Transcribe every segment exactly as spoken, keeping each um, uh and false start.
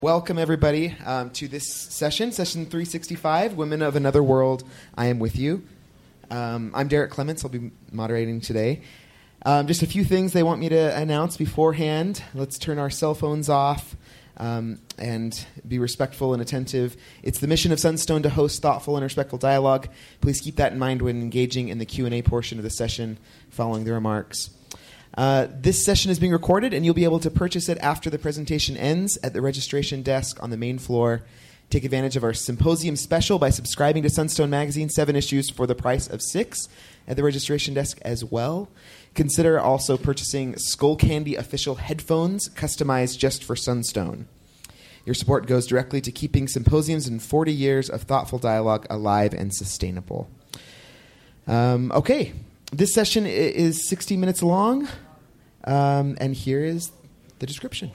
Welcome, everybody, um, to this session, session three sixty-five, Women of Another World, I Am With You. Um, I'm Derek Clements. I'll be moderating today. Um, just a few things they want me to announce beforehand. Let's turn our cell phones off um, and be respectful and attentive. It's the mission of Sunstone to host thoughtful and respectful dialogue. Please keep that in mind when engaging in the Q and A portion of the session following the remarks. Uh, this session is being recorded, and you'll be able to purchase it after the presentation ends at the registration desk on the main floor. Take advantage of our symposium special by subscribing to Sunstone Magazine, seven issues for the price of six at the registration desk as well. Consider also purchasing Skull Candy official headphones customized just for Sunstone. Your support goes directly to keeping symposiums and forty years of thoughtful dialogue alive and sustainable. Um, okay. This session is sixty minutes long, um, and here is the description.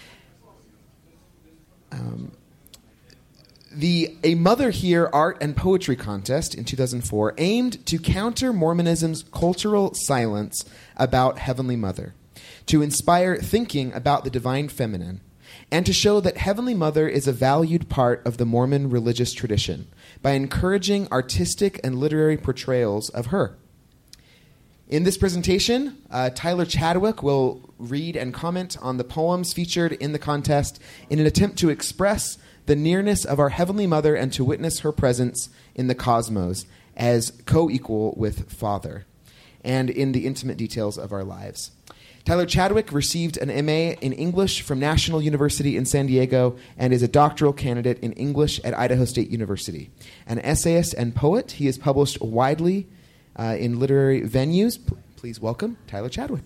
Um, the A Mother Here Art and Poetry Contest in two thousand four aimed to counter Mormonism's cultural silence about Heavenly Mother, to inspire thinking about the divine feminine, and to show that Heavenly Mother is a valued part of the Mormon religious tradition by encouraging artistic and literary portrayals of her. In this presentation, uh, Tyler Chadwick will read and comment on the poems featured in the contest in an attempt to express the nearness of our Heavenly Mother and to witness her presence in the cosmos as co-equal with Father and in the intimate details of our lives. Tyler Chadwick received an M A in English from National University in San Diego and is a doctoral candidate in English at Idaho State University. An essayist and poet, he is published widely Uh, in literary venues. P- please welcome Tyler Chadwick.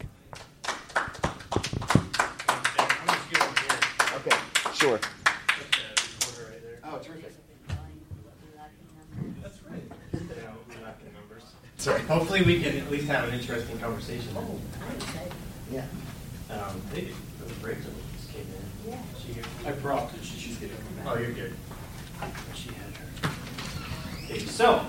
Okay, sure. Oh, terrific. That's right. Sorry. Hopefully we can at least have an interesting conversation. Oh, yeah. Um, hey, the break just came in. Yeah. She here? I brought it. She's getting it. Oh, you're good. She had her. Okay, so.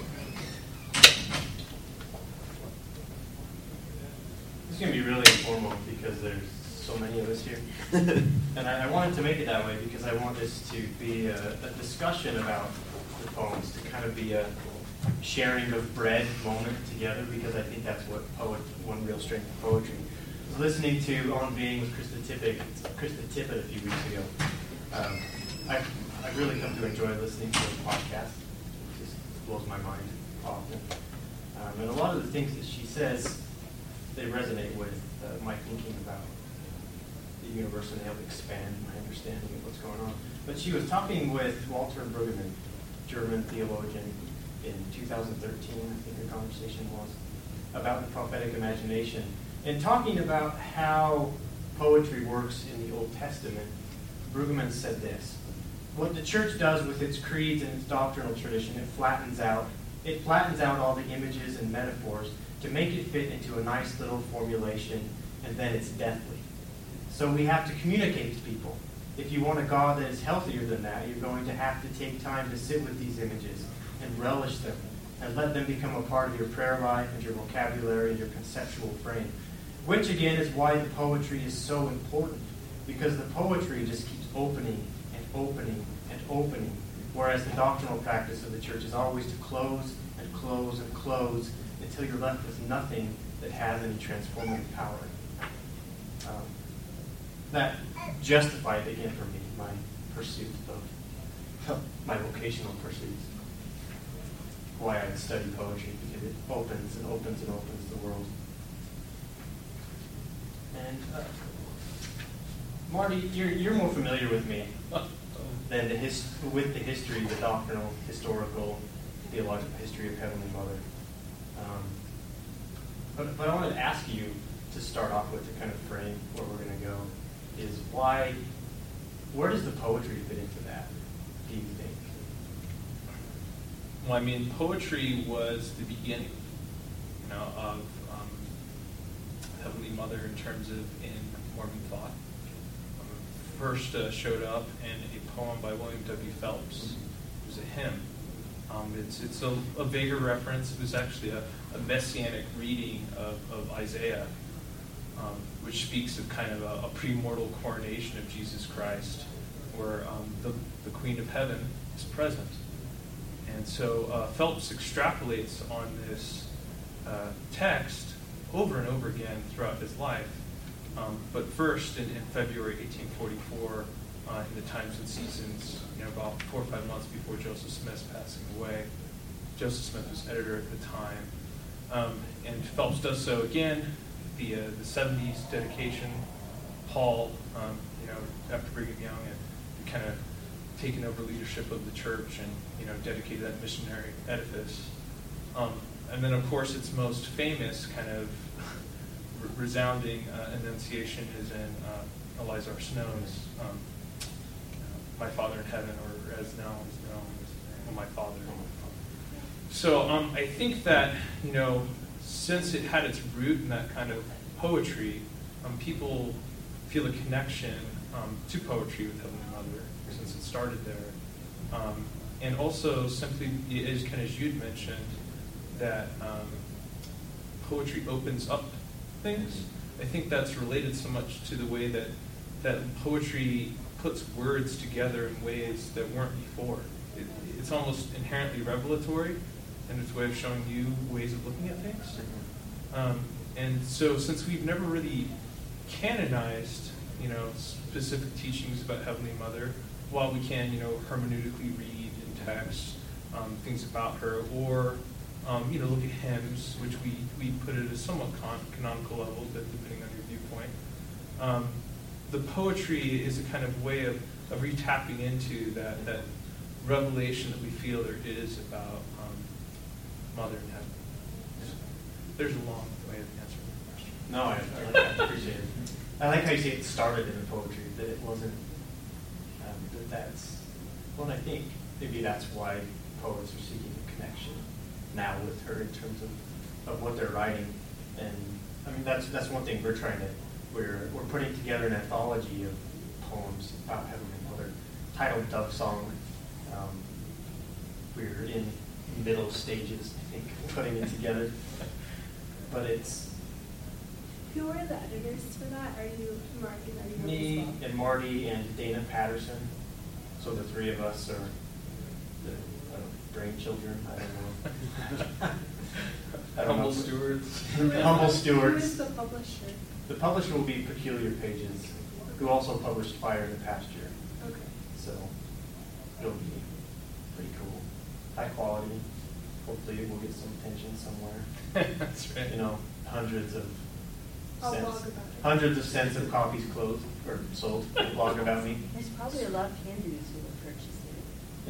It's going to be really informal because there's so many of us here. And I, I wanted to make it that way because I want this to be a, a discussion about the poems, to kind of be a sharing of bread moment together, because I think that's what poet, one real strength of poetry. I was listening to On Being with Krista Tippett, Krista Tippett a few weeks ago. Um, I've, I've really come to enjoy listening to her podcast. It just blows my mind often. Um, and a lot of the things that she says, they resonate with uh, my thinking about the universe, and they help expand my understanding of what's going on. But she was talking with Walter Brueggemann, German theologian, in two thousand thirteen, I think the conversation was, about the prophetic imagination, and talking about how poetry works in the Old Testament. Brueggemann said this: what the church does with its creeds and its doctrinal tradition, it flattens out, it flattens out all the images and metaphors to make it fit into a nice little formulation, and then it's deathly. So we have to communicate to people. If you want a God that is healthier than that, you're going to have to take time to sit with these images and relish them and let them become a part of your prayer life and your vocabulary and your conceptual frame. Which, again, is why the poetry is so important, because the poetry just keeps opening and opening and opening, whereas the doctrinal practice of the church is always to close and close and close until you're left with nothing that has any transformative power. Um, that justified, again, for me, my pursuit of my vocational pursuits. Why I study poetry, because it opens and opens and opens the world. And uh, Marty, you're you're more familiar with me than the his, with the history, the doctrinal, historical, theological history of Heavenly Mother. Um, but, but I wanted to ask you to start off with, to kind of frame where we're going to go, is why, where does the poetry fit into that, do you think? Well, I mean, poetry was the beginning, you know, of um, Heavenly Mother in terms of in Mormon thought. Um, first uh, showed up in a poem by William W. Phelps. It was a hymn. Um, it's it's a, a vaguer reference. It was actually a, a messianic reading of, of Isaiah, um, which speaks of kind of a, a premortal coronation of Jesus Christ, where Queen of Heaven is present. And so uh, Phelps extrapolates on this uh, text over and over again throughout his life. Um, but first, in, in February eighteen forty-four, uh, in the Times and Seasons, you know, about four or five months before Joseph Smith's passing away, Joseph Smith was editor at the time, um, and Phelps does so again. The uh, the seventies dedication, Paul, um, you know, after Brigham Young and kind of taken over leadership of the church and, you know, dedicated that missionary edifice. Um, and then, of course, its most famous kind of re- resounding uh, enunciation is in uh, Eliza R. Snow's um, My Father in Heaven, or as now is known as oh, My Father. So um, I think that, you know, since it had its root in that kind of poetry, um, people feel a connection um, to poetry with Heavenly Mother since it started there. Um, and also simply, as kind of as you'd mentioned, that um, poetry opens up things. I think that's related so much to the way that, that poetry puts words together in ways that weren't before. It, it's almost inherently revelatory in its way of showing you ways of looking at things. Um, and so since we've never really canonized, you know, specific teachings about Heavenly Mother, while we can, you know, hermeneutically read in text um, things about her, or, um, you know, look at hymns, which we, we put at a somewhat con- canonical level, but depending on your viewpoint. Um, the poetry is a kind of way of, of re-tapping into that, that revelation that we feel there is about um, Mother in Heaven. There's a long way of answering the question. No, I, I like that. I appreciate it. I like how you say it started in the poetry, that it wasn't, um, that that's, well, I think maybe that's why poets are seeking a connection now with her in terms of, of what they're writing. And I mean, that's that's one thing we're trying to, we're, we're putting together an anthology of poems about Heavenly Mother titled Dove Song. Um, we're in middle stages, I think, of putting it together. But it's... Who are the editors for that? Are you Marty? Are you Me as well? and Marty and Dana Patterson. So the three of us are the uh, brainchildren. I don't know. I don't Humble know. stewards. Who is Humble the- stewards. Who is the publisher? The publisher will be Peculiar Pages, who also published Fire in the Past Year. Okay. So it'll be pretty cool. High quality. Hopefully we'll get some attention somewhere. That's right. You know, hundreds of I'll cents. blog about it. Hundreds of cents of copies closed or sold. Blog about me. There's probably a lot of Hindus who will purchase it.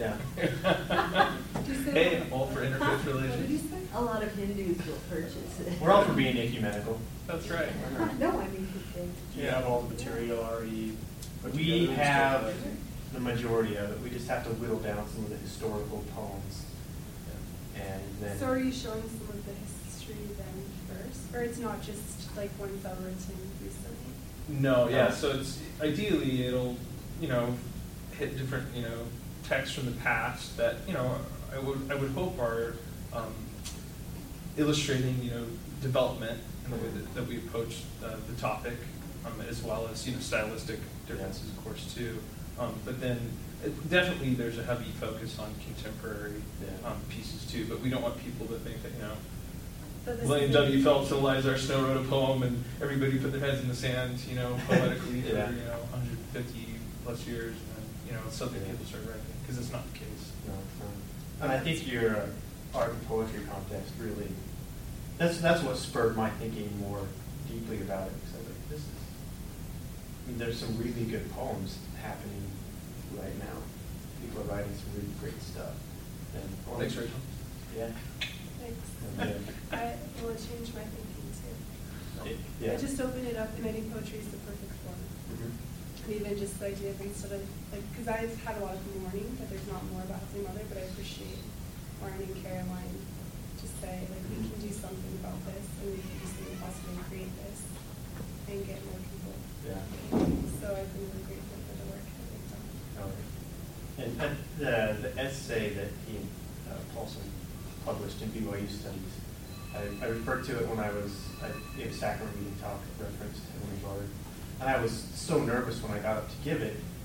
Yeah. Did you say Hey, what? all for interfaith What did you relations. say? A lot of Hindus will purchase it. We're all for being ecumenical. That's right. No, I mean, they, Do you have all the material already put We together and stuff have like that? the majority of it. We just have to whittle down some of the historical poems. And then So are you showing some of the history then first? Or it's not just like ones that were written recently? No, yeah. So it's ideally it'll, you know, hit different, you know, texts from the past that, you know, I would I would hope are um, illustrating, you know, development in the way that, that we approach uh, the topic, um, as well as, you know, stylistic differences, of course, too. Um, but then it, definitely there's a heavy focus on contemporary Yeah. um, pieces too. But we don't want people to think that, you know, So this William is- W. Phelps and Eliza R. Snow wrote a poem, and everybody put their heads in the sand, you know, poetically Yeah. for, you know, one hundred fifty plus years, and then, you know, suddenly Yeah. people start writing, because it's not the case. No, it's not. And I think your uh, art and poetry contest really, that's that's what spurred my thinking more deeply about it. Because I was like, this is, I mean, there's some really good poems happening right now. People are writing some really great stuff. And Thanks, Rachel. Yeah. Thanks. Yeah. I will change my thinking too. It- yeah. I just opened it up and I think poetry is the perfect form. Mhm. And even just the idea of instead of, like, because I've had a lot of mourning, that there's not more about Heavenly Mother, but I appreciate Warren and Caroline to say, like, we can do something about this, and we can do something possible and create this, and get more people. Yeah. So I've been really grateful for the work that they've done. Oh, yeah. And uh, the, the essay that he, uh, Paulson published in B Y U Studies, I, I referred to it when I was, I gave a sacrament reading talk, referenced Heavenly Mother. And I was so nervous when I got up to give it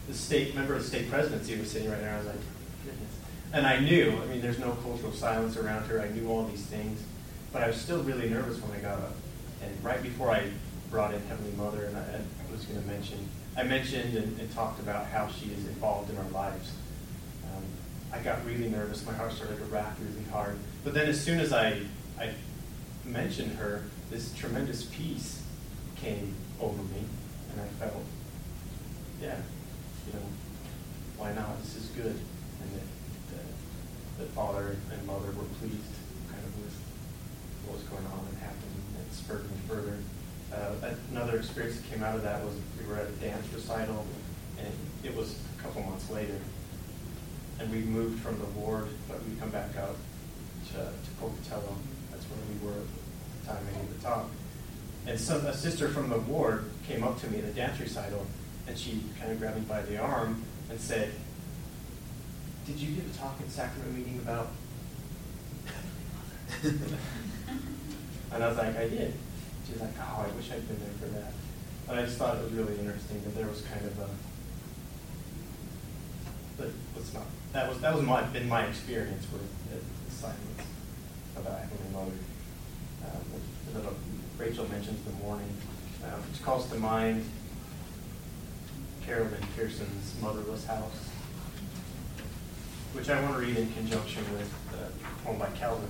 the state member of the state presidency was sitting right there. I was like, goodness. And I knew, I mean, there's no cultural silence around her. I knew all these things. But I was still really nervous when I got up. And right before I brought in Heavenly Mother, and I, I was going to mention, I mentioned and, and talked about how she is involved in our lives. Um, I got really nervous. My heart started to rap really hard. But then as soon as I, I mentioned her, this tremendous peace came over me. And I felt, yeah, you know, why not? This is good. And that, that, that Father and Mother were pleased kind of with what was going on and happening. It spurred me further. Uh, another experience that came out of that was we were at a dance recital, and it, it was a couple months later. And we moved from the ward, but we come back out to, to Pocatello. That's where we were at the time I gave the talk. And some, a sister from the ward came up to me at a dance recital, and she kind of grabbed me by the arm and said, "Did you give a talk in sacrament meeting about?" And I was like, "I did." She's like, "Oh, I wish I'd been there for that." But I just thought it was really interesting that there was kind of a, but let's not. That was that was my been my experience with the, the silence about Heavenly Mother. Um, Rachel mentions the morning, uh, which calls to mind Carolyn Pearson's Motherless House, which I want to read in conjunction with a poem by Calvin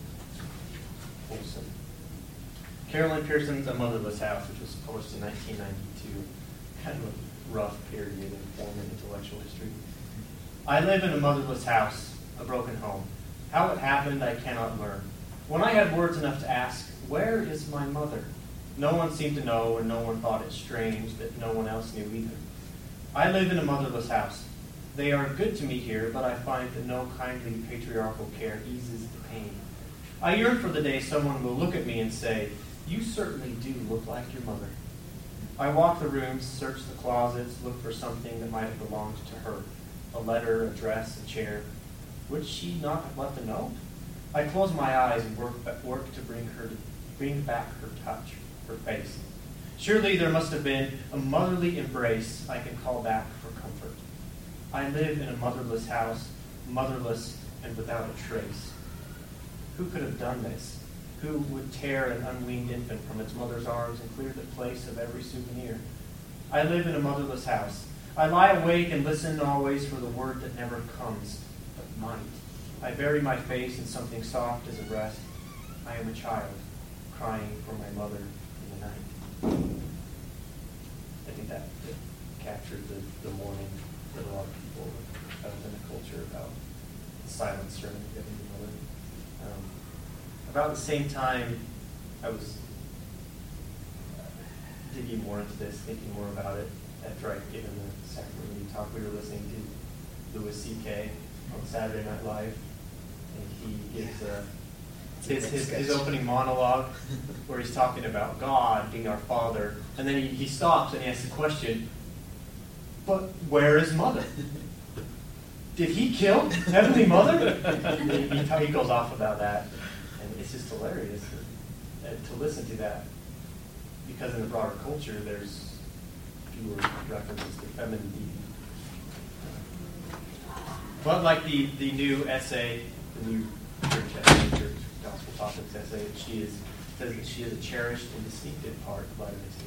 Olson. Carolyn Pearson's A Motherless House, which was published in nineteen ninety-two. Kind of a rough period in form and intellectual history. I live in a motherless house, a broken home. How it happened, I cannot learn. When I had words enough to ask, where is my mother? No one seemed to know, and no one thought it strange that no one else knew either. I live in a motherless house. They are good to me here, but I find that no kindly patriarchal care eases the pain. I yearn for the day someone will look at me and say, "You certainly do look like your mother." I walk the rooms, search the closets, look for something that might have belonged to her. A letter, a dress, a chair. Would she not have left a note? I close my eyes and work, work to bring her to bring back her touch, her face. Surely there must have been a motherly embrace I can call back for comfort. I live in a motherless house, motherless and without a trace. Who could have done this? Who would tear an unweaned infant from its mother's arms and clear the place of every souvenir? I live in a motherless house. I lie awake and listen always for the word that never comes, but might. I bury my face in something soft as a breast. I am a child, crying for my mother in the night. I think that, that captured the, the mourning that a lot of people felt in the culture about the silence surrounding Heavenly Mother. Um, about the same time, I was uh, digging more into this, thinking more about it after I'd given the sacrament meeting talk. We were listening to Louis C K on Saturday Night Live. And he gives a, his, his, his opening monologue where he's talking about God being our Father. And then he, he stops and he asks the question, but where is Mother? Did he kill Heavenly Mother? And he, he, he goes off about that. And it's just hilarious to, uh, to listen to that. Because in the broader culture, there's fewer references to femininity. But like the, the new essay, the new church essay, church gospel topics essay, she is says that she is a cherished and distinctive part of Latter-day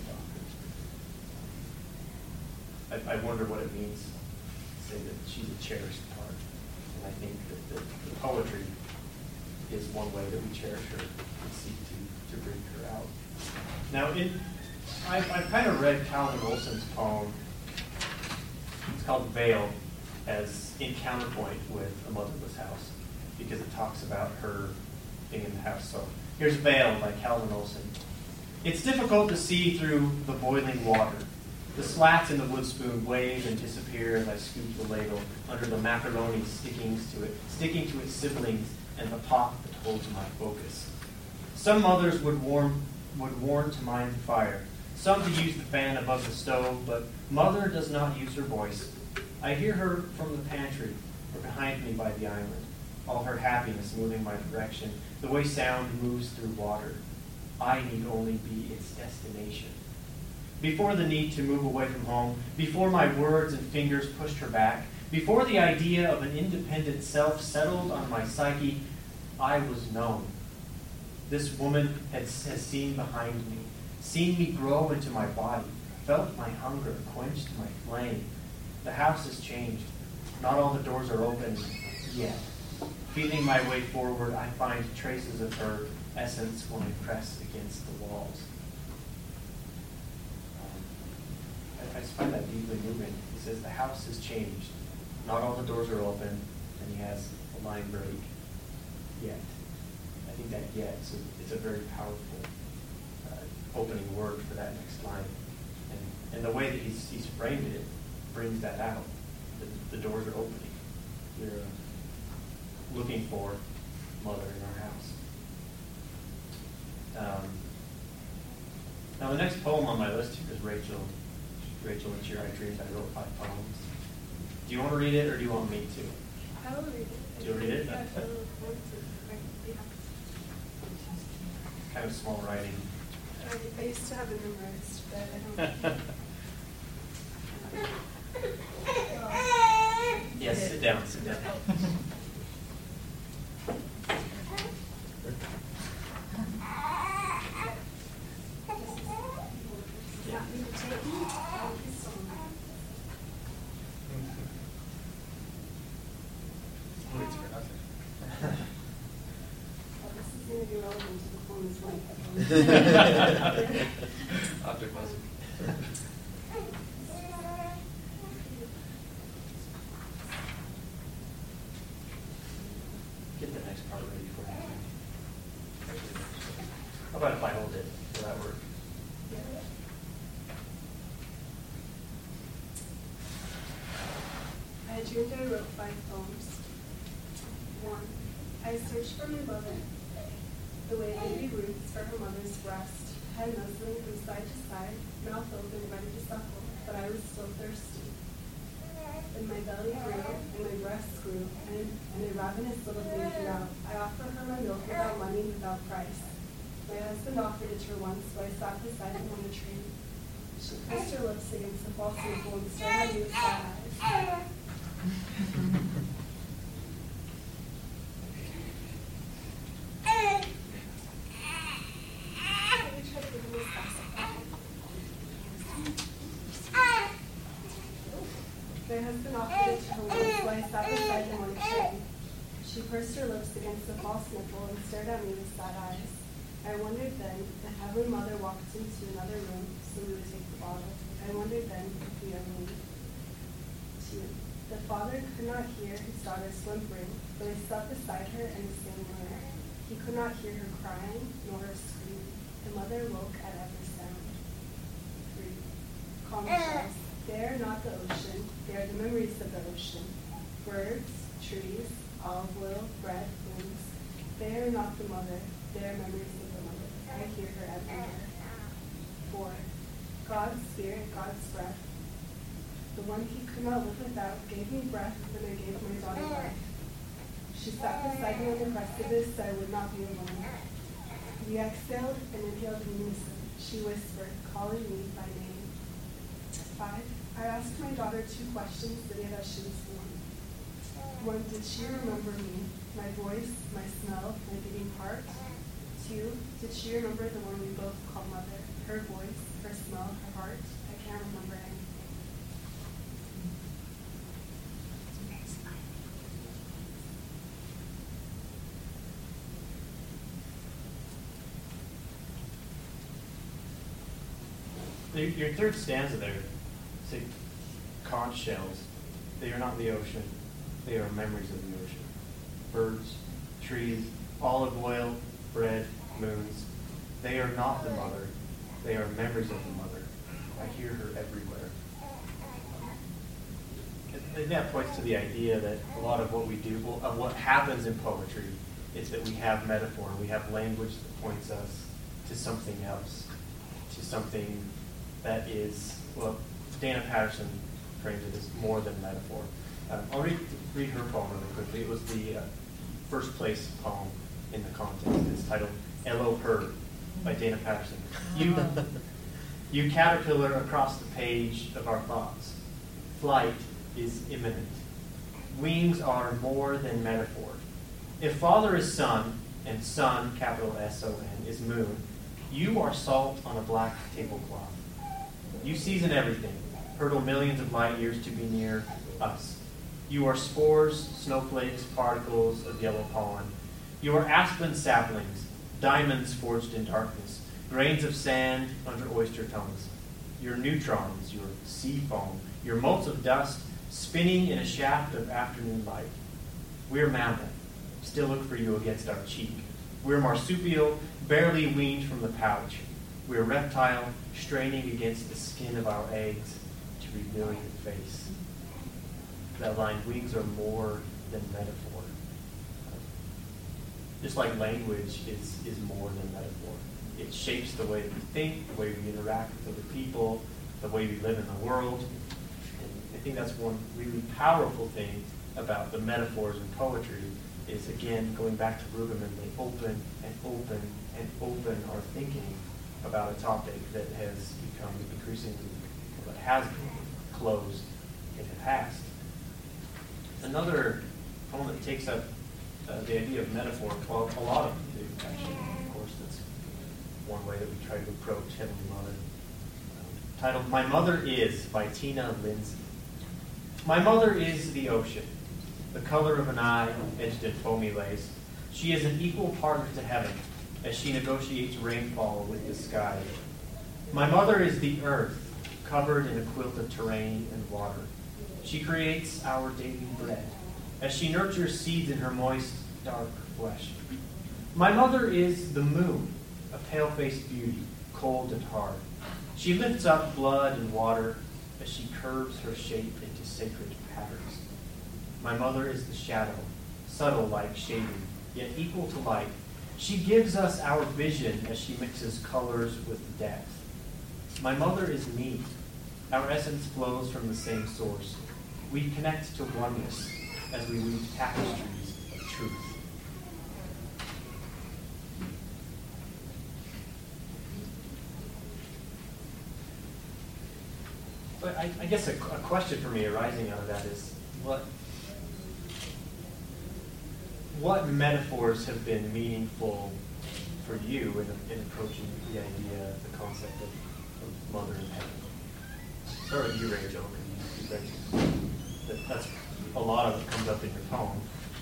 Saint doctrine. I, I wonder what it means to say that she's a cherished part. And I think that the, the poetry is one way that we cherish her and seek to, to bring her out. Now, in, I've, I've kind of read Calvin Olson's poem. It's called Veil, as in counterpoint with A Motherless House, because it talks about her being in the house. So here's Veil by Calvin Olson. It's difficult to see through the boiling water. The slats in the wood spoon wave and disappear as I scoop the ladle under the macaroni sticking to it, sticking to its siblings and the pot that holds my focus. Some mothers would warm would warn to mind the fire, some to use the fan above the stove, but Mother does not use her voice. I hear her from the pantry or behind me by the island, all her happiness moving my direction, the way sound moves through water. I need only be its destination. before the need to move away from home, before my words and fingers pushed her back, before the idea of an independent self settled on my psyche, I was known. This woman has, has seen behind me, seen me grow into my body, felt my hunger, quenched my flame. The house has changed. Not all the doors are open yet. Feeling my way forward, I find traces of her essence when I press against the walls. Um, I, I just find that deeply moving. He says the house has changed. Not all the doors are open, and he has a line break yet. I think that yet, so it's a very powerful uh, opening word for that next line. And, and the way that he's, he's framed it brings that out. The, the doors are opening. You're uh, looking for mother in our house. Um, now the next poem on my list here is Rachel. Rachel and Cheer I Dreamed. I wrote five poems. Do you want to read it, or do you want me to? I will read it. Do you read it? Yeah, I will want to. I- yeah. Kind of small writing. I, I used to have it memorized, but I don't. Yes, sit down, sit down. Yeah. Wait for nothing. Well, this is going to be relevant to the poem's length. Object lesson. Get the next part ready for you. How about if I hold it? Will that work? I dreamed I wrote five poems. One, I searched for my mother, the way baby roots for her mother's breast, head nuzzling from side to side, mouth open, ready to suckle, but I was still thirsty. And my belly grew, and my breasts grew, and, and a ravenous little thing came out. I offered her my milk without money, without price. My husband offered it to her once, so I sat beside him on the train. She pressed her lips against the false nipple and stared at me with sad eyes. My husband offered it to her once, so I sat beside him on the train. She pursed her lips against the false nipple and stared at me with sad eyes. I wondered then if the Heavenly Mother walked into another room, so we would take the bottle. I wondered then if we are moved. Two. The father could not hear his daughter whimpering, but he sat beside her in the same room. He could not hear her crying, nor her scream. The mother woke at every sound. Three. Calm yourselves. They are not the ocean, they are the memories of the ocean. Birds, trees, olive oil, bread, winds. They are not the mother, they are memories of the mother. I hear her everywhere. Four. God's spirit, God's breath. The one he could not live without gave me breath when I gave my daughter life. She sat beside me on the precipice so I would not be alone. We exhaled and inhaled in unison. She whispered, calling me by name. Five. I asked my daughter two questions the day that she was born. One, did she remember me, my voice, my smell, my beating heart? Two, did she remember the one we both call mother, her voice, her smell, her heart? I can't remember anything. Your third stanza there, say, conch shells. They are not the ocean. They are memories of the ocean. Birds, trees, olive oil, bread, moons. They are not the mother. They are memories of the mother. I hear her everywhere. And that points to the idea that a lot of what we do, well, of what happens in poetry, is that we have metaphor. We have language that points us to something else, to something that is, well, Dana Patterson framed it as more than metaphor. Um, I'll read, read her poem really quickly. It was the uh, first place poem in the contest. It's titled Elohim by Dana Patterson. You, You caterpillar across the page of our thoughts. Flight is imminent. Wings are more than metaphor. If Father is sun, and sun, capital S O N, is moon, you are salt on a black tablecloth. You season everything, hurtle millions of light years to be near us. You are spores, snowflakes, particles of yellow pollen. You are aspen saplings, diamonds forged in darkness, grains of sand under oyster tongues. Your neutrons, your sea foam, your motes of dust, spinning in a shaft of afternoon light. We're mammal, still look for you against our cheek. We're marsupial, barely weaned from the pouch. We're reptile, straining against the skin of our eggs to reveal your face. That line, wings are more than metaphor. Just like language is, is more than metaphor. It shapes the way we think, the way we interact with other people, the way we live in the world. And I think that's one really powerful thing about the metaphors in poetry is, again, going back to Rugerman, they open and open and open our thinking about a topic that has become increasingly, that has been closed in the past. Another poem that takes up uh, the idea of metaphor, well, a lot of them do, actually. Of course, that's one way that we try to approach Heavenly Mother. Um, titled, My Mother Is, by Tina Lindsay. My mother is the ocean, the color of an eye edged in foamy lace. She is an equal partner to heaven as she negotiates rainfall with the sky. My mother is the earth, covered in a quilt of terrain and water. She creates our daily bread as she nurtures seeds in her moist, dark flesh. My mother is the moon, a pale-faced beauty, cold and hard. She lifts up blood and water as she curves her shape into sacred patterns. My mother is the shadow, subtle like shading, yet equal to light. She gives us our vision as she mixes colors with depth. My mother is me. Our essence flows from the same source. We connect to oneness as we weave tapestries of truth. But I, I guess a, a question for me arising out of that is, what what metaphors have been meaningful for you in, in approaching the idea, the concept of, of Mother in Heaven? Start with you, Rachel. You mentioned that that's a lot of it comes up in your poem.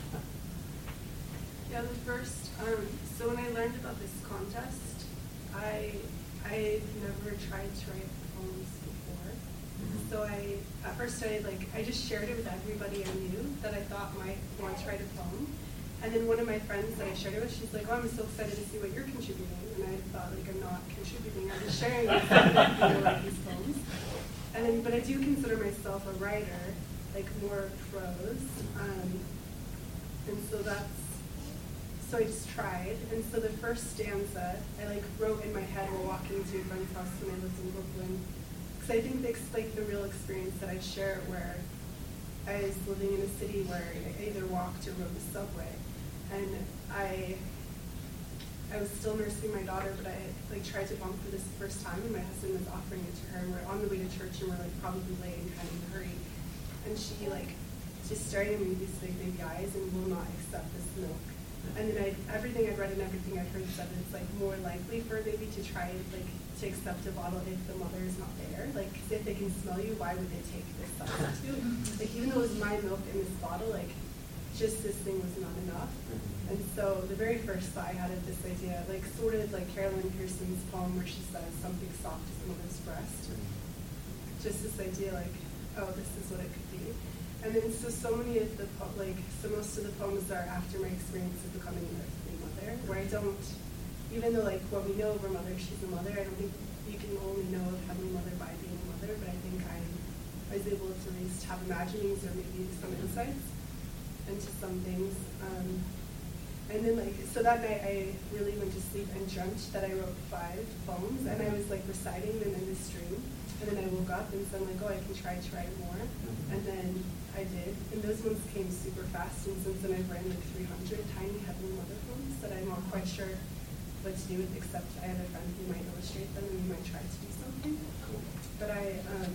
Yeah, the first, um, so when I learned about this contest, I I never tried to write poems before. Mm-hmm. So I, at first I like, I just shared it with everybody I knew that I thought might want to write a poem. And then one of my friends that I shared it with, she's like, oh, I'm so excited to see what you're contributing. And I thought, like, I'm not contributing, I'm just sharing with them, you know, like these poems. And then, but I do consider myself a writer, like more prose. Um, and so that's, so I just tried. And so the first stanza, I like wrote in my head while walking to a friend's house when I lived in Brooklyn. Because I think it's like the real experience that I share where I was living in a city where I either walked or rode the subway. And I I was still nursing my daughter, but I like tried to bump for this the first time, and my husband was offering it to her, and we're on the way to church, and we're like probably late and kind of in a hurry. And she like just started at me with these big, big eyes and will not accept this milk. And then I, everything I've read and everything I've heard said it's like more likely for a baby to try like to accept a bottle if the mother is not there. Like, 'cause if they can smell you, why would they take this substitute? Like, even though it was my milk in this bottle, like, just this thing was not enough. And so the very first thought I had of this idea, like sort of like Carolyn Pearson's poem where she says something soft as a mother's breast. Just this idea like, oh, this is what it could be. And then so so many of the po- like so most of the poems are after my experience of becoming an earthly mother, where I don't, even though like what we know of our mother, she's a mother. I don't think you can only know of Heavenly Mother by being a mother, but I think I, I was able to at least have imaginings or maybe some insights into some things. Um, and then like so that night I really went to sleep and dreamt that I wrote five poems, and I was like reciting them in this dream. And then I woke up and so I'm like, oh, I can try to write more. And then I did. And those ones came super fast. And since then I've written like three hundred tiny Heavenly Mother poems that I'm not quite sure what to do with, except I have a friend who might illustrate them and we might try to do something. Cool. But I, um,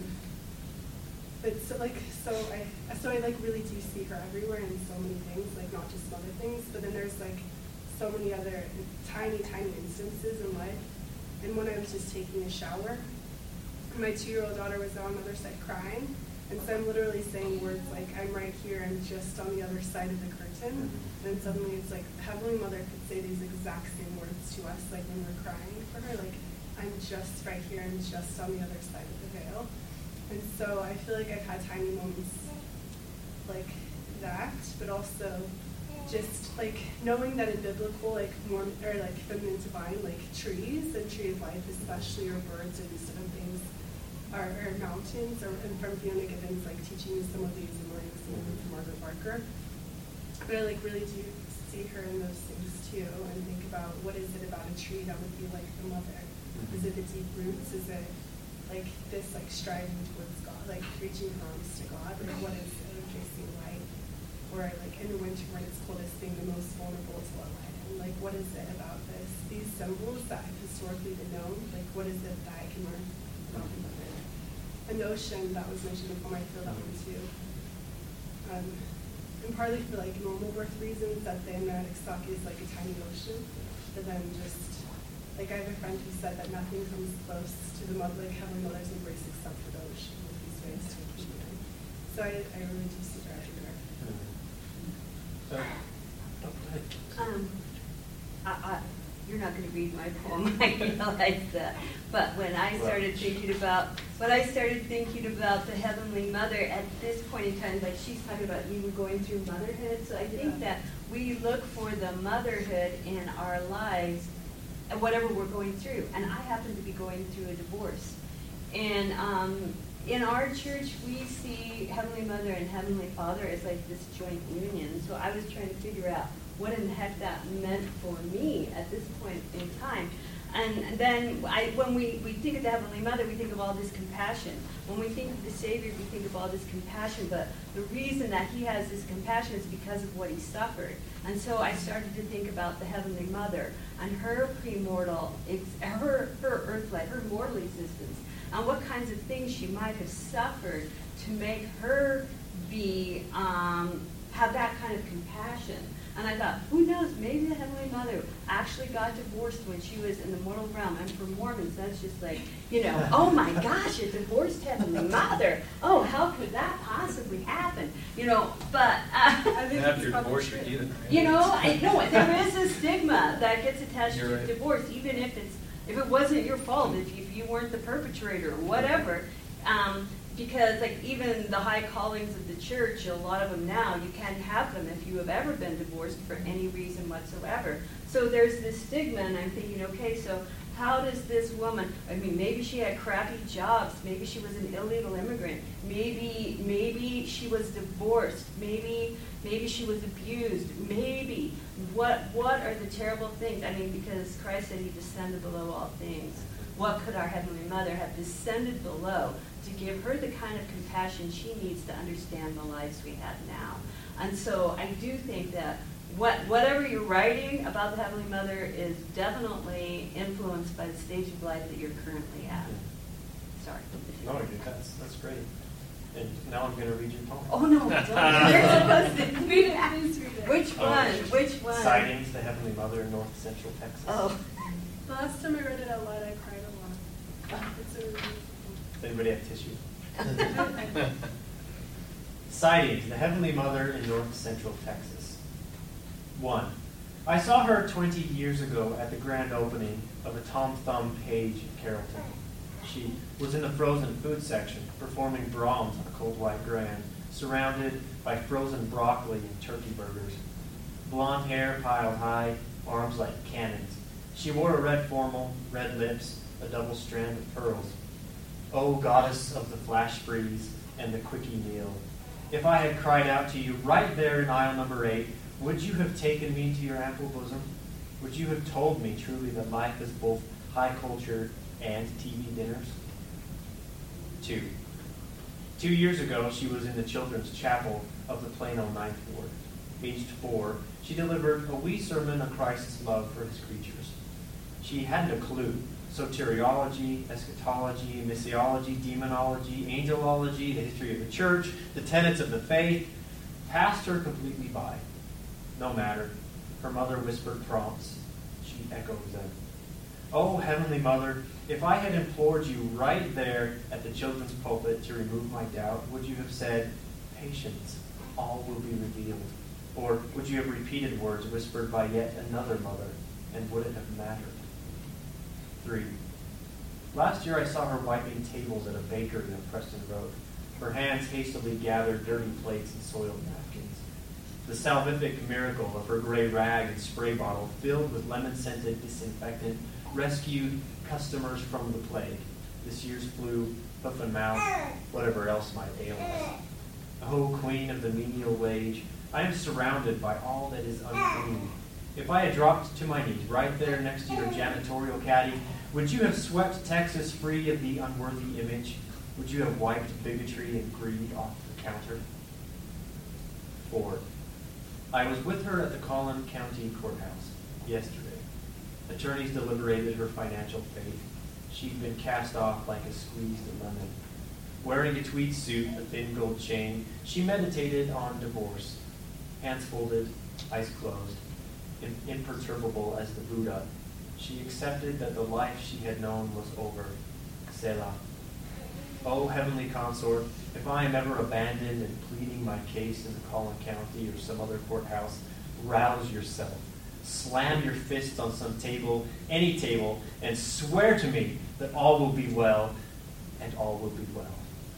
but so like, so I, so I like really do see her everywhere in so many things, like not just mother things, but then there's like so many other tiny, tiny instances in life. And when I was just taking a shower, my two-year-old daughter was on the other side crying, and so I'm literally saying words like, I'm right here, I'm just on the other side of the curtain, and suddenly it's like, Heavenly Mother could say these exact same words to us, like when we're crying for her, like, I'm just right here, I'm just on the other side of the veil. And so I feel like I've had tiny moments like that, but also just like knowing that in biblical, like more or like feminine divine, like trees and tree of life, especially, or birds or these different things, are, are mountains. Or and from Fiona Gibbons, like teaching me some of these and learning some of them from Margaret Barker. But I like really do see her in those things too, and think about what is it about a tree that would be like the mother? Is it the deep roots? Is it like this, like striving towards God, like reaching her arms to God? Like what is it? Chasing light, or like in the winter when it's coldest, being the most vulnerable to what light? And like what is it about this? These symbols that have historically been known. Like what is it that I can learn about the mother? And the ocean that was mentioned before, I feel that one too. Um, and partly for like normal birth reasons, that the amniotic sac is like a tiny ocean, but then just. Like I have a friend who said that nothing comes close to the mother, like Heavenly Mother's embrace except for the ocean, with these ways to keep it in. So I, I really do see her everywhere. So, oh, go ahead. Um, I, I, you're not going to read my poem, I realize that. But when I started thinking about, when I started thinking about the Heavenly Mother at this point in time, like she's talking about you were going through motherhood, so I think Yeah. that we look for the motherhood in our lives, whatever we're going through. And I happen to be going through a divorce. And um, in our church, we see Heavenly Mother and Heavenly Father as like this joint union. So I was trying to figure out what in the heck that meant for me at this point in time. And then I, when we, we think of the Heavenly Mother, we think of all this compassion. When we think of the Savior, we think of all this compassion. But the reason that he has this compassion is because of what he suffered. And so I started to think about the Heavenly Mother and her premortal, her, her earth life, her mortal existence, and what kinds of things she might have suffered to make her be, um, have that kind of compassion. And I thought, who knows, maybe the Heavenly Mother actually got divorced when she was in the mortal realm. And for Mormons, that's just like, you know, oh my gosh, a divorced Heavenly Mother. Oh, how could that possibly happen? You know, but... Uh, I think After it's probably divorce, true. you're either. you know, I know there is a stigma that gets attached You're to right. divorce, even if it's if it wasn't your fault, if you, if you weren't the perpetrator or whatever. Um, because like even the high callings of the church, a lot of them now, you can't have them if you have ever been divorced for any reason whatsoever. So there's this stigma, and I'm thinking, okay, so how does this woman, I mean, maybe she had crappy jobs, maybe she was an illegal immigrant, maybe maybe she was divorced, maybe maybe she was abused, maybe. What what are the terrible things? I mean, because Christ said he descended below all things. What could our Heavenly Mother have descended below to give her the kind of compassion she needs to understand the lives we have now? And so I do think that what whatever you're writing about the Heavenly Mother is definitely influenced by the stage of life that you're currently at. Sorry. No, that's, that's great. And now I'm going to read your poem. Oh, no, don't. You're supposed to read it. Please read it. Which Oh, one? Which one? Sightings, the Heavenly Mother in North Central Texas. Oh. The last time I read it out loud, I cried a lot. It's a really Does anybody have tissue? Sightings, the Heavenly Mother in North Central Texas. One, I saw her twenty years ago at the grand opening of a Tom Thumb Page in Carrollton. She was in the frozen food section, performing Brahms on a cold white grand, surrounded by frozen broccoli and turkey burgers. Blonde hair piled high, arms like cannons. She wore a red formal, red lips, a double strand of pearls. O goddess of the flash freeze and the quickie meal, if I had cried out to you right there in aisle number eight, would you have taken me to your ample bosom? Would you have told me truly that life is both high culture and T V dinners? Two. Two years ago, she was in the children's chapel of the Plano Ninth Ward. Aged four, she delivered a wee sermon on Christ's love for his creatures. She hadn't a clue. Soteriology, eschatology, missiology, demonology, angelology, the history of the church, the tenets of the faith, passed her completely by. No matter. Her mother whispered prompts. She echoed them. Oh, Heavenly Mother, if I had implored you right there at the children's pulpit to remove my doubt, would you have said, patience, all will be revealed? Or would you have repeated words whispered by yet another mother, and would it have mattered? Three. Last year I saw her wiping tables at a bakery on Preston Road. Her hands hastily gathered dirty plates and soiled napkins. The salvific miracle of her gray rag and spray bottle filled with lemon-scented disinfectant rescued customers from the plague, this year's flu, hoof and mouth, whatever else might ail us. Oh, Queen of the menial wage, I am surrounded by all that is unclean. If I had dropped to my knees right there next to your janitorial caddy, would you have swept Texas free of the unworthy image? Would you have wiped bigotry and greed off the counter? Four. I was with her at the Collin County Courthouse yesterday. Attorneys deliberated her financial fate. She'd been cast off like a squeezed lemon. Wearing a tweed suit, a thin gold chain, she meditated on divorce. Hands folded, eyes closed, imperturbable as the Buddha, she accepted that the life she had known was over. Selah. Oh, heavenly consort, if I am ever abandoned and pleading my case in the Collin County or some other courthouse, rouse yourself. Slam your fists on some table, any table, and swear to me that all will be well, and all will be well.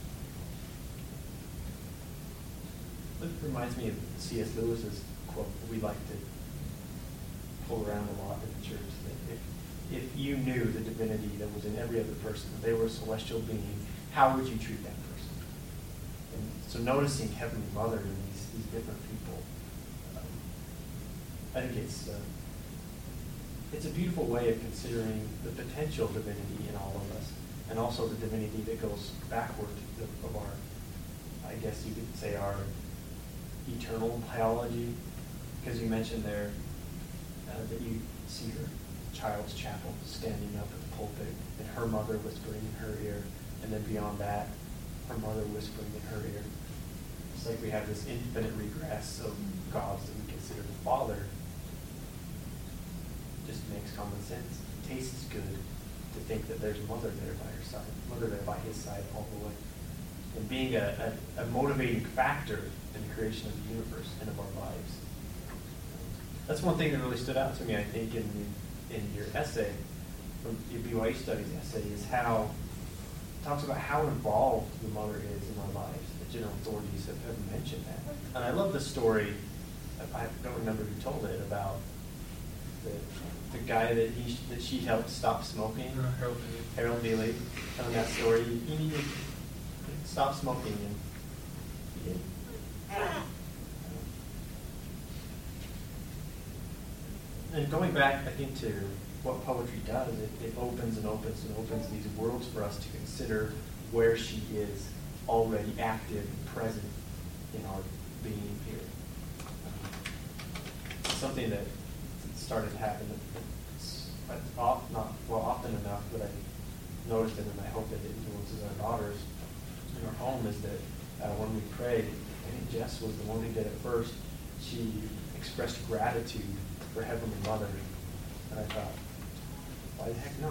It reminds me of C S Lewis's quote that we like to pull around a lot in the church, that if, if you knew the divinity that was in every other person, that they were a celestial being, how would you treat that person? And so noticing Heavenly Mother in these, these different people, um, I think it's uh, it's a beautiful way of considering the potential divinity in all of us, and also the divinity that goes backward of, of our, I guess you could say, our eternal biology, because you mentioned there uh, that you see her child's chapel standing up at the pulpit, and her mother whispering in her ear, and then beyond that, her mother whispering in her ear. It's like we have this infinite regress of gods that we consider the Father. Just makes common sense. It tastes good to think that there's a mother there by her side, mother there by his side all the way. And being a, a, a motivating factor in the creation of the universe and of our lives. That's one thing that really stood out to me, I think, in in your essay, from your B Y U Studies essay, is how it talks about how involved the mother is in our lives. The general authorities have, have mentioned that. And I love the story, I don't remember who told it, about the the guy that he that she helped stop smoking. Uh, Harold Bailey. Harold Bailey, telling that story. He needed to stop smoking, and he did. And going back, I think, to what poetry does, it, it opens and opens and opens these worlds for us to consider where she is already active and present in our being here. It's something that started to happen. It's off, not well often enough, but I noticed it, and I hope that it influences our daughters in our home. Is that uh, when we prayed, I think Jess was the one who did it first. She expressed gratitude for Heavenly Mother, and I thought, why the heck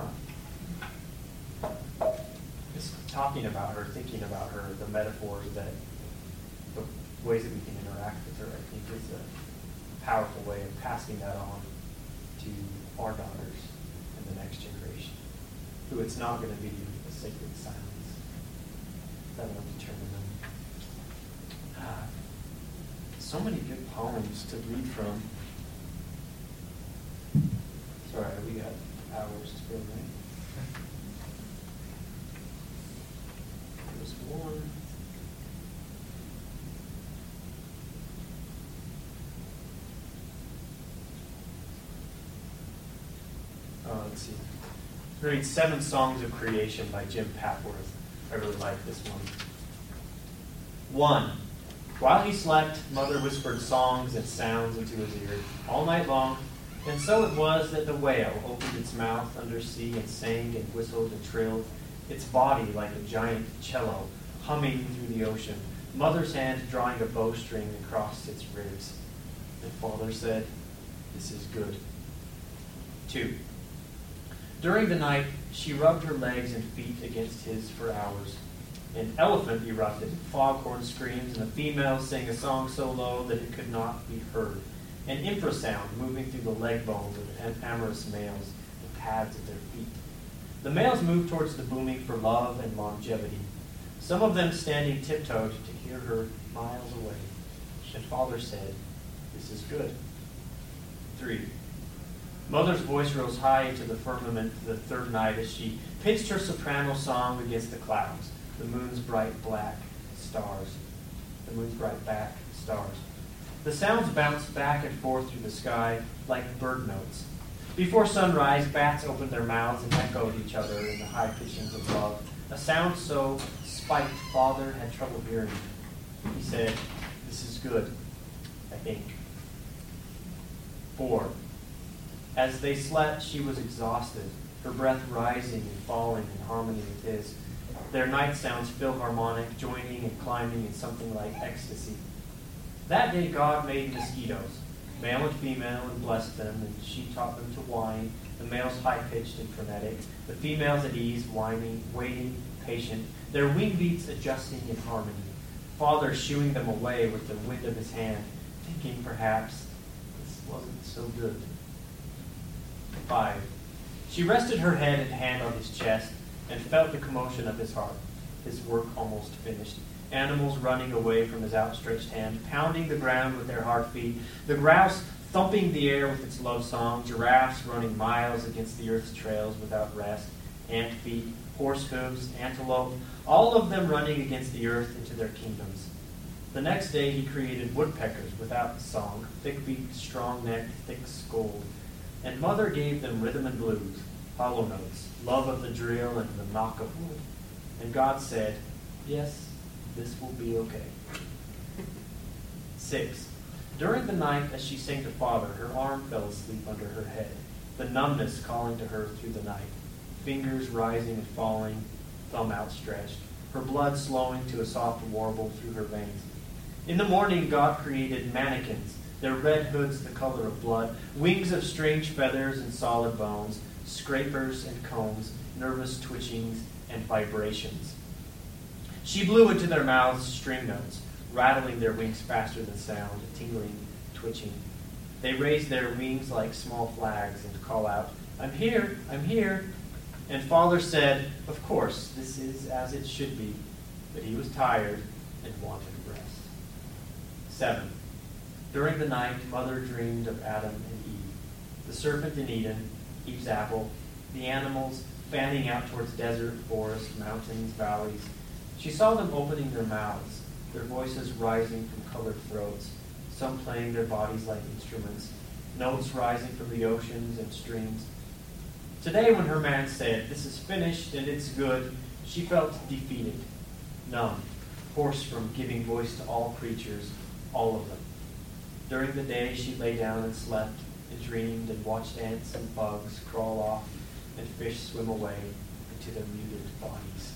not? Just talking about her, thinking about her, the metaphors, that the ways that we can interact with her, I think is a powerful way of passing that on to our daughters and the next generation, who it's not going to be a sacred silence that will determine them. Ah, so many good poems to read from. Sorry, we got hours to go, right? There's one. Oh, let's see. I'm going to read Seven Songs of Creation by Jim Papworth. I really like this one. One. While he slept, Mother whispered songs and sounds into his ear. All night long, And so it was that the whale opened its mouth under sea and sang and whistled and trilled, its body like a giant cello humming through the ocean, mother's hand drawing a bowstring across its ribs. And father said, "This is good." Two. During the night, she rubbed her legs and feet against his for hours. An elephant erupted, foghorn screams, and a female sang a song so low that it could not be heard. An infrasound moving through the leg bones of amorous males, the pads of their feet. The males moved towards the booming for love and longevity, some of them standing tiptoed to hear her miles away. And father said, "This is good." Three. Mother's voice rose high into the firmament the third night as she pitched her soprano song against the clouds, the moon's bright black stars, the moon's bright back stars. The sounds bounced back and forth through the sky like bird notes. Before sunrise, bats opened their mouths and echoed each other in the high pitchings of love, a sound so spiked father had trouble hearing. He said, "This is good, I think." Four. As they slept, she was exhausted, her breath rising and falling in harmony with his. Their night sounds philharmonic, joining and climbing in something like ecstasy. That day God made mosquitoes, male and female, and blessed them, and she taught them to whine, the males high-pitched and frenetic, the females at ease, whining, waiting, patient, their wing beats adjusting in harmony, father shooing them away with the wind of his hand, thinking perhaps this wasn't so good. Five. She rested her head and hand on his chest and felt the commotion of his heart, his work almost finished. Animals running away from his outstretched hand, pounding the ground with their hard feet, the grouse thumping the air with its love song, giraffes running miles against the earth's trails without rest, ant feet, horse hooves, antelope, all of them running against the earth into their kingdoms. The next day he created woodpeckers without song, thick-beaked, strong-necked, thick-skulled, and mother gave them rhythm and blues, hollow notes, love of the drill and the knock of wood. And God said, "Yes, this will be okay." Six. During the night, as she sang to father, her arm fell asleep under her head, the numbness calling to her through the night, fingers rising and falling, thumb outstretched, her blood slowing to a soft warble through her veins. In the morning, God created mannequins, their red hoods the color of blood, wings of strange feathers and solid bones, scrapers and combs, nervous twitchings and vibrations. She blew into their mouths string notes, rattling their wings faster than sound, tingling, twitching. They raise their wings like small flags and call out, "I'm here, I'm here." And father said, "Of course, this is as it should be," but he was tired and wanted rest. Seven. During the night, mother dreamed of Adam and Eve, the serpent in Eden, Eve's apple, the animals fanning out towards desert, forest, mountains, valleys. She saw them opening their mouths, their voices rising from colored throats, some playing their bodies like instruments, notes rising from the oceans and streams. Today, when her man said, "This is finished and it's good," she felt defeated, numb, hoarse from giving voice to all creatures, all of them. During the day, she lay down and slept, and dreamed and watched ants and bugs crawl off and fish swim away into their muted bodies.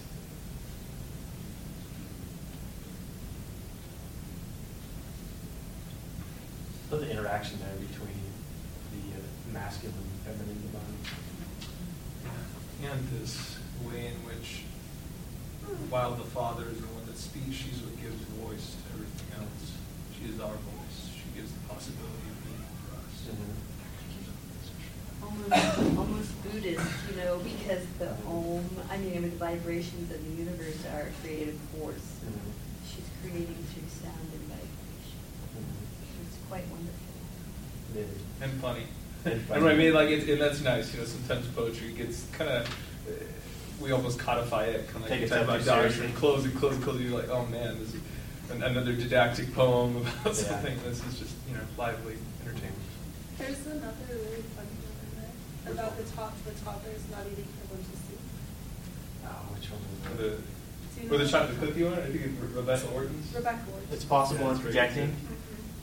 So the interaction there between the uh, masculine and feminine divine. And this way in which, while the Father is the one that speaks, she's what gives voice to everything else. She is our voice. She gives the possibility of being for us. Mm-hmm. Almost, almost Buddhist, you know, because the Om, I mean, the vibrations of the universe are a creative force. Mm-hmm. She's creating through sound and vibration. Mm-hmm. It's quite wonderful. It is. And funny. And And funny. what I mean, like, it, and that's nice. You know, sometimes poetry gets kind of, uh, we almost codify it, kind of Take like it type too much of doctrine, seriously. close it, close it, close it. You're like, oh man, this is an, another didactic poem about Yeah. something. This is just, you know, lively, entertaining. There's another really funny one in there about the top, the toddlers not eating her lunch soup. Oh, which one For was the, it? Do you for the know chocolate cookie one, I think it's Rebecca Orton's. Rebecca Orton. It's possible Yeah, it's that's pretty projecting. Mhm. Yeah.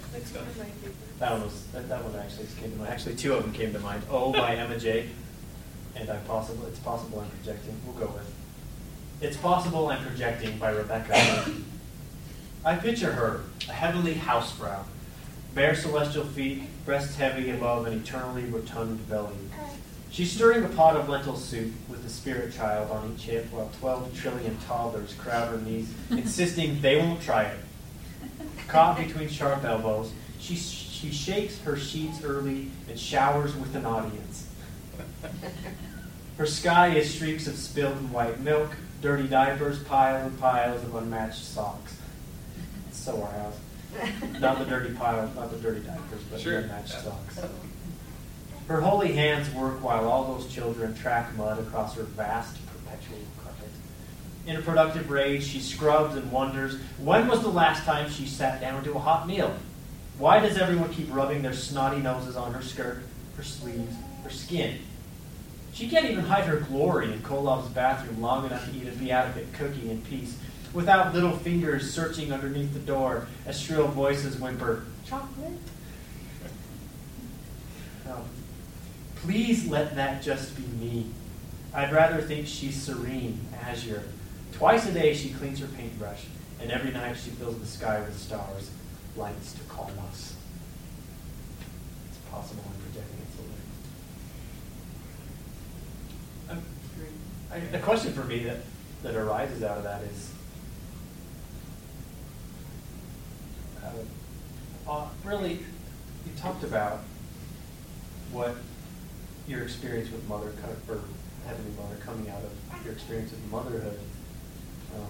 That's one of my favorites. That one was that, that one actually came to mind. Actually, two of them came to mind. Oh, by Emma J. And I possible it's possible I'm projecting. We'll go with It's Possible I'm Projecting by Rebecca. I picture her, a heavenly housefrau, bare celestial feet, breasts heavy above an eternally rotund belly. She's stirring a pot of lentil soup with the spirit child on each hip while twelve trillion toddlers crowd her knees, insisting they won't try it. Caught between sharp elbows, she, she shakes her sheets early and showers with an audience. Her sky is streaks of spilled white milk, dirty diapers, piles and piles of unmatched socks. So our house. Not the dirty pile, not the dirty diapers, but Sure. the unmatched Yeah. socks. Her holy hands work while all those children track mud across her vast perpetual carpet. In a productive rage, she scrubs and wonders, when was the last time she sat down to a hot meal? Why does everyone keep rubbing their snotty noses on her skirt, her sleeves, her skin? She can't even hide her glory in Kolov's bathroom long enough to eat a Beatific cookie in peace, without little fingers searching underneath the door as shrill voices whimper, chocolate? No. Please let that just be me. I'd rather think she's serene, azure. Twice a day she cleans her paintbrush, and every night she fills the sky with stars, lights to call us. It's possible I'm projecting it so late. Um, I- A question for me that, that arises out of that is, uh, uh, really, you talked about what your experience with mother, or Heavenly Mother, coming out of your experience with motherhood. Um,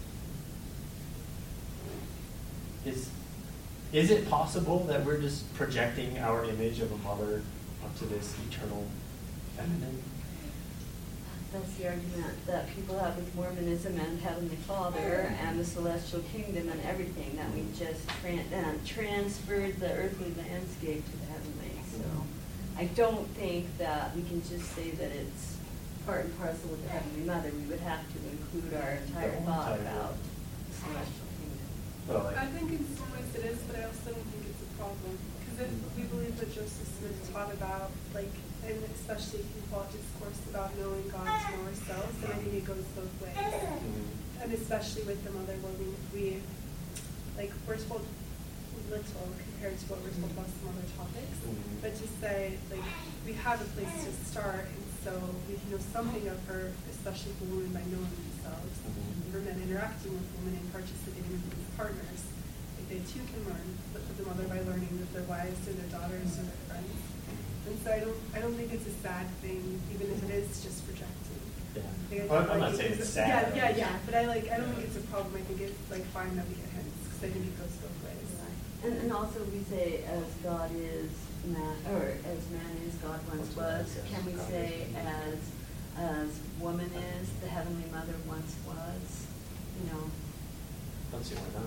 is is it possible that we're just projecting our image of a mother onto this eternal feminine? That's the argument that people have with Mormonism and Heavenly Father and the celestial kingdom and everything, that we just tran- uh, transferred the earthly landscape to the heavenly. So I don't think that we can just say that it's part and parcel with the Heavenly Mother. We would have to include our entire The whole thought entire about thing. the celestial kingdom. Well, like, I think in some ways it is, but I also don't think it's a problem. Because if we believe what Joseph Smith taught about, like, and especially in Paul discourse about knowing God to know ourselves, then I think it goes both ways. mm, And especially with the mother, where we, we like, we're told little compared to what we're told about some other topics. Mhm. But to say, like, we have a place to start, and so we can know something of her, especially for women, by knowing themselves. Mhm. For men interacting with women and participating with these partners, like, they too can learn with the mother by learning with their wives or their daughters or their friends. And so I don't, I don't think it's a sad thing, even if it is just projecting. yeah. Like, I Well, think, I'm like, not saying it's- it's sad. Yeah, yeah, yeah. But I like, I don't think it's a problem. I think it's like fine that we get hints, because I think it goes both ways. And, and also we say, as God is, man, or as man is, God once was. Can we say, as as woman is, the Heavenly Mother once was? You know. Don't see why not.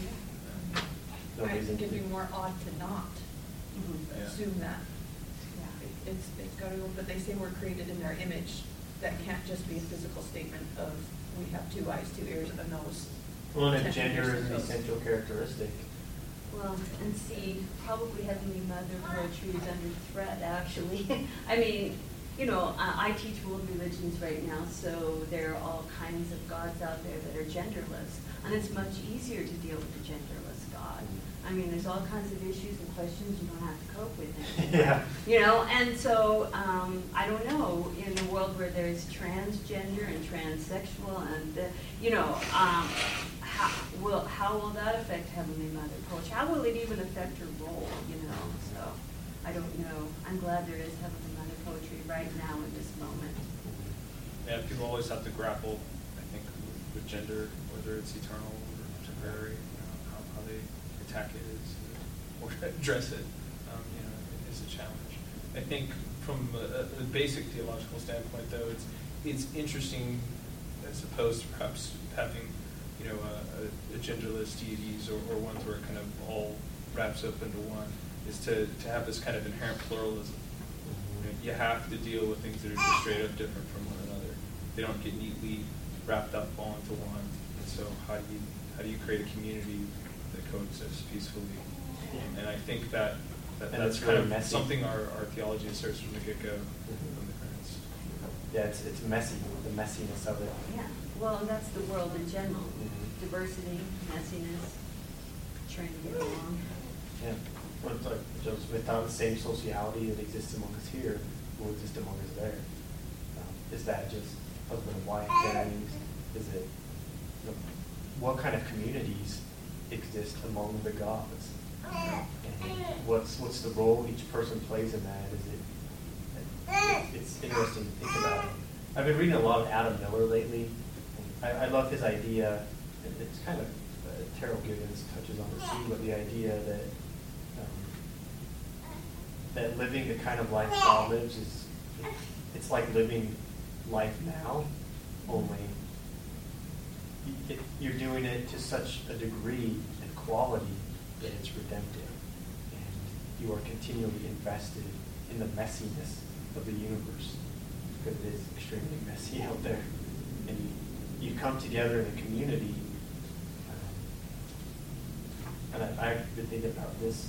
No I reason think it'd to. be more odd to not Yeah. assume that. Yeah. It- It's, it's got to, but they say we're created in their image. That can't just be a physical statement of, we have two eyes, two ears, and a nose. Well, and ten if gender fingers is an and toes. essential characteristic. Well, and see, probably Heavenly Mother poetry is under threat, actually. I mean, you know, I, I teach world religions right now, so there are all kinds of gods out there that are genderless. And it's much easier to deal with a genderless God. I mean, there's all kinds of issues and questions you don't have to cope with anymore. Yeah. You know, and so, um, I don't know, in a world where there's transgender and transsexual and, uh, you know, um, how will, how will that affect Heavenly Mother poetry? How will it even affect her role, you know? So, I don't know. I'm glad there is Heavenly Mother poetry right now in this moment. Yeah, people always have to grapple, I think, with, with gender, whether it's eternal or temporary, you know, how, how they attack it is, or address it, um, you know, is a challenge. I think from a, a basic theological standpoint, though, it's it's interesting, as opposed to perhaps having, you know, a, a, a genderless deities or, or ones where it kind of all wraps up into one, is to, to have this kind of inherent pluralism. You know, you have to deal with things that are just straight up different from one another. They don't get neatly wrapped up all into one. And so how do you how do you create a community that coexists peacefully? Um, and I think that, that And that's it's kind really of messy. something our, our theology asserts from the get-go Mhm. from the parents. Yeah, it's, it's messy, the messiness of it. Yeah, well, and that's the world in general. Mhm. Diversity, messiness, trying to get along. Yeah. Well, it's like Joseph Smith found the same sociality that exists among us here will exist among us there. Um, is that just husband and wife pairings? Is it, you know, what kind of communities exist among the gods? And what's what's the role each person plays in that? Is it, it it's interesting to think about. I've been reading a lot of Adam Miller lately. I, I love his idea. and It's kind of uh, Terrell Gibbons touches on this too, but the idea that um, that living the kind of life God lives is it's like living life now, only it, you're doing it to such a degree and quality that it's redemptive, and you are continually invested in the messiness of the universe, because it is extremely messy out there, and you, you come together in a community. Um, and I, I've been thinking about this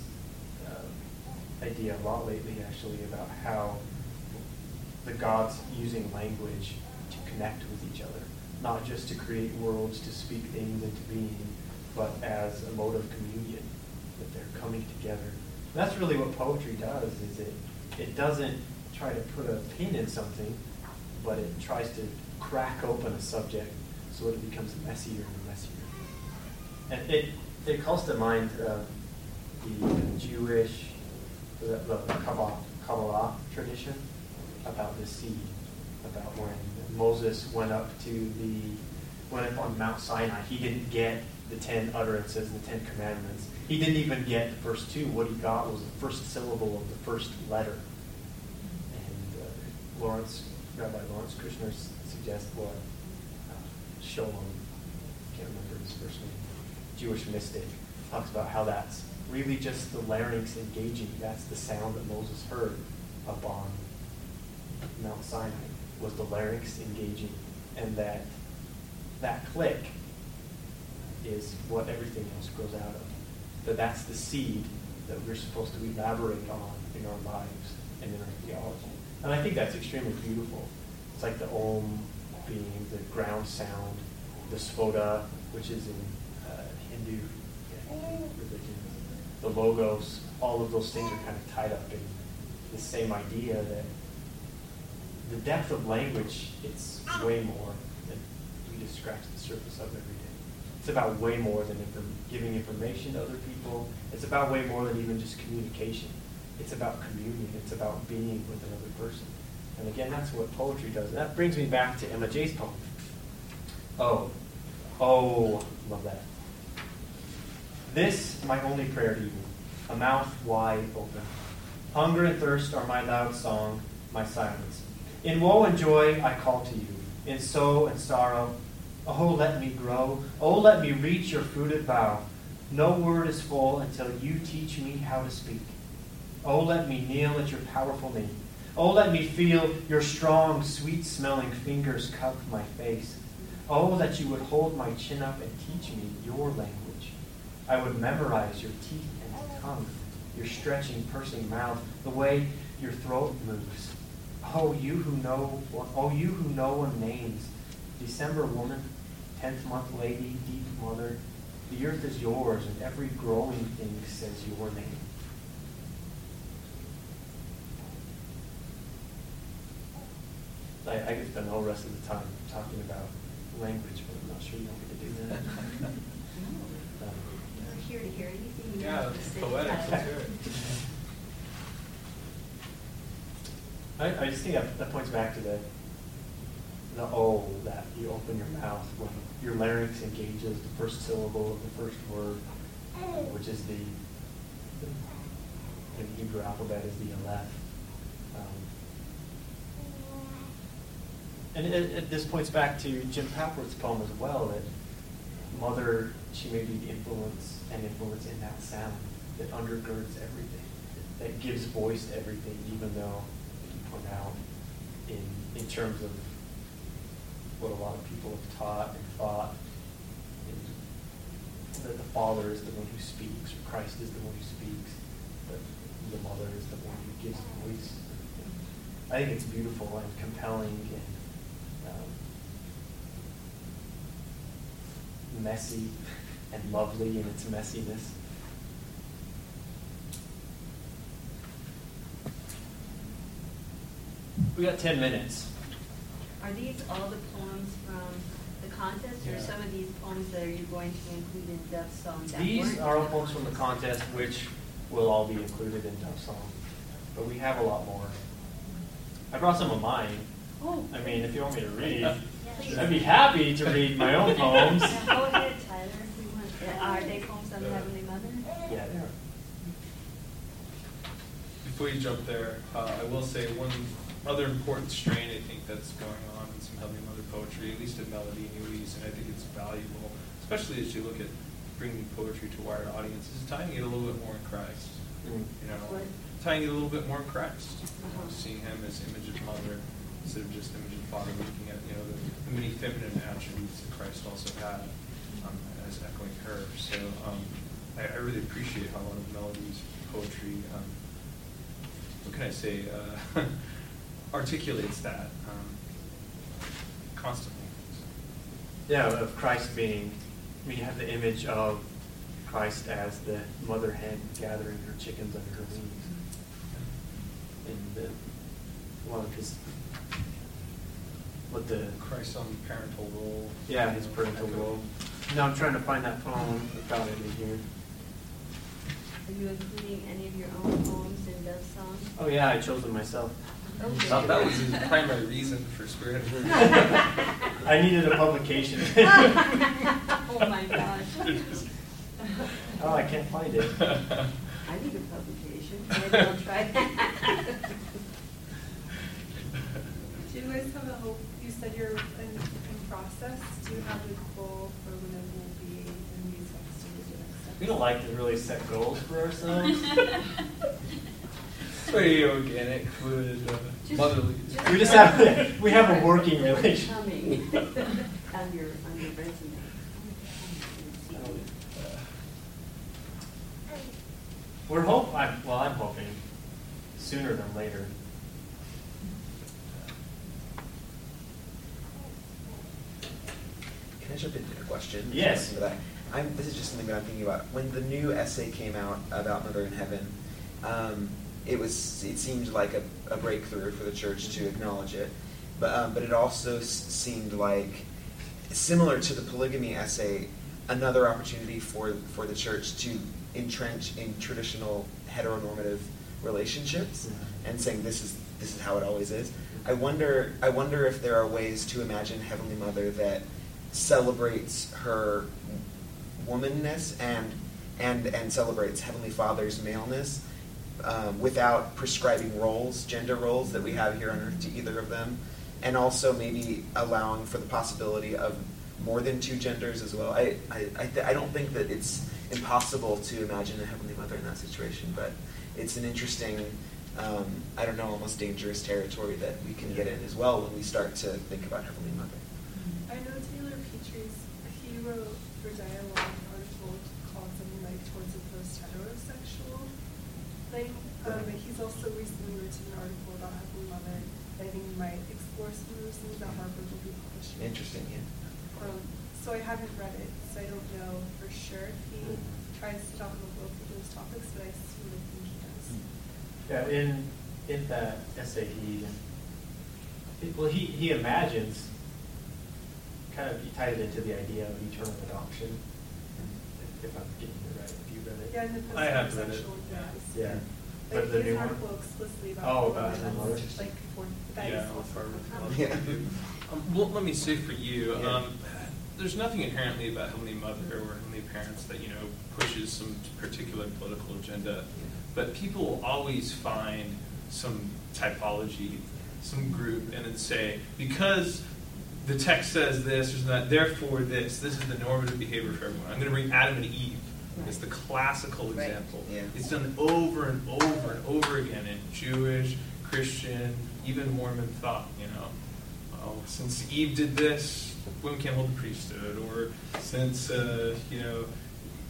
uh, idea a lot lately, actually, about how the gods using language to connect with each other, not just to create worlds, to speak things into being, but as a mode of communion, that they're coming together. And that's really what poetry does, is it, it doesn't try to put a pin in something, but it tries to crack open a subject so it becomes messier and messier. And it, it calls to mind uh, the Jewish, the, the Kabbalah, Kabbalah tradition about the seed, about when Moses went up to the, went up on Mount Sinai. He didn't get the ten utterances, the ten commandments. He didn't even get the first two. What he got was the first syllable of the first letter. And uh, Lawrence, Rabbi Lawrence Kushner s- suggests what uh, Sholem, can't remember his first name, Jewish mystic, talks about how that's really just the larynx engaging. That's the sound that Moses heard up on Mount Sinai, was the larynx engaging, and that that click is what everything else grows out of. That that's the seed that we're supposed to elaborate on in our lives and in our theology. And I think that's extremely beautiful. It's like the Om being the ground sound, the Sphota, which is in uh, Hindu yeah, religion, the Logos, all of those things are kind of tied up in the same idea that the depth of language, it's way more than we just scratch the surface of every day. It's about way more than inform- giving information to other people. It's about way more than even just communication. It's about communion. It's about being with another person. And again, that's what poetry does. And that brings me back to Emma J's poem. Oh, oh, love that. This, my only prayer to you, a mouth wide open. Hunger and thirst are my loud song, my silence. In woe and joy I call to you. In sorrow and sorrow, oh, let me grow. Oh, let me reach your fruited bough. No word is full until you teach me how to speak. Oh, let me kneel at your powerful knee. Oh, let me feel your strong, sweet-smelling fingers cup my face. Oh, that you would hold my chin up and teach me your language. I would memorize your teeth and tongue, your stretching, pursing mouth, the way your throat moves. Oh, you who know, oh, you who know names, December woman, tenth month lady, deep mother, the earth is yours, and every growing thing says your name. I, I could spend the whole rest of the time talking about language, but I'm not sure you don't get to do that. um, We're here to hear anything you Yeah, want to it's say. poetic. Tyler. Let's hear it. I, I just think that, that points back to the the O, that you open your mouth when your larynx engages the first syllable of the first word, which is the, the in the Hebrew alphabet is the Aleph. Um, and it, it, this points back to Jim Papworth's poem as well, that mother, she may be the influence and influence in that sound that undergirds everything, that gives voice to everything, even though, like you point out, in in terms of what a lot of people have taught and thought, and that the Father is the one who speaks, or Christ is the one who speaks. that the mother is the one who gives voice. I think it's beautiful and compelling and um, messy and lovely in its messiness. We got ten minutes. Are these all the poems from the contest, or Yeah. some of these poems that are you going to include in Dove's song? that These weren't are all in poems from the contest, which will all be included in Dove's song. But we have a lot more. I brought some of mine. Oh, I mean, if you want me to read, please. I'd be happy to read my own poems. Yeah, go ahead, Tyler. We want, are they poems on the Heavenly Mother? Yeah, they are. Before you jump there, uh, I will say one other important strain I think that's going on in some Heavenly Mother poetry, at least in Melody and Eloise, and I think it's valuable, especially as you look at bringing poetry to wider audiences, is tying it a little bit more in Christ. Mm. You know, What? tying it a little bit more in Christ. You know, Uh-huh. seeing him as image of mother instead of just image of father, looking at, you know, the, the many feminine attributes that Christ also had, um, as echoing her. So um, I, I really appreciate how a lot of Melody's poetry, um, what can I say, uh, articulates that um, constantly. Yeah, of Christ being, I mean, you have the image of Christ as the mother hen gathering her chickens under her wings. And the, one of his, what the, Christ on parental role. yeah, his you know, parental echo- role. No, I'm trying to find that poem. I found it in here. Are you including any of your own poems in Dove's song? Oh yeah, I chose them myself. Oh, I thought that was his primary reason for Spirit. I needed a publication. Oh my gosh. Oh, I can't find it. I need a publication. Maybe I'll try that. Do you guys have a hope? You said you're in, in process. Do you have a goal for when it will be in these next years or next steps? We don't like to really set goals for ourselves. Very organic, would uh, Just- motherly. just- We just have we have a working Coming. relationship. On your, on your resume. We're hope. I'm, well, I'm hoping sooner than later. Can I jump into a question? Yes. For that? I'm, this is just something that I'm thinking about. When the new essay came out about Mother in Heaven, um, it was it seemed like a, a breakthrough for the church to acknowledge it, but um, but it also s- seemed like, similar to the polygamy essay, another opportunity for for the church to entrench in traditional heteronormative relationships, Mhm. and saying this is this is how it always is. I wonder I wonder if there are ways to imagine Heavenly Mother that celebrates her womanness and and and celebrates Heavenly Father's maleness, um, without prescribing roles, gender roles that we have here on earth to either of them, and also maybe allowing for the possibility of more than two genders as well. I I I, th- I don't think that it's impossible to imagine a Heavenly Mother in that situation, but it's an interesting, um, I don't know, almost dangerous territory that we can get in as well when we start to think about Heavenly Mother. I know Taylor Petries, he wrote for Dialogue an article called something like Towards a Post-Heterosexual thing. Um, but he's also recently written an article about Heavenly Mother that I think might explore some of those things that Harvard will be publishing. Interesting, yeah. Um, so I haven't read it, so I don't know for sure if he tries to talk about both of those topics, but I sort of think he does. Yeah, in in that essay, he it- well he he imagines kind of he ties it into the idea of eternal adoption. If, if I'm getting it right, have you read it? Yeah, and the I have read it. post-heterosexual, yes. Yeah. Like But the his new one? article explicitly about Oh, the about woman Heavenly Mother? that's, like for that Yeah, is with also Harvard. common. Yeah. Um, well, let me say for you, Yeah. um, there's nothing inherently about Heavenly Mother or Heavenly Parents that, you know, pushes some particular political agenda. But people will always find some typology, some group, and then say, because the text says this or that, therefore this, this is the normative behavior for everyone. I'm going to bring Adam and Eve as the classical Right. example. Yeah. It's done over and over and over again in Jewish, Christian, even Mormon thought, you know. Oh, since Eve did this, women can't hold the priesthood, or since uh, you know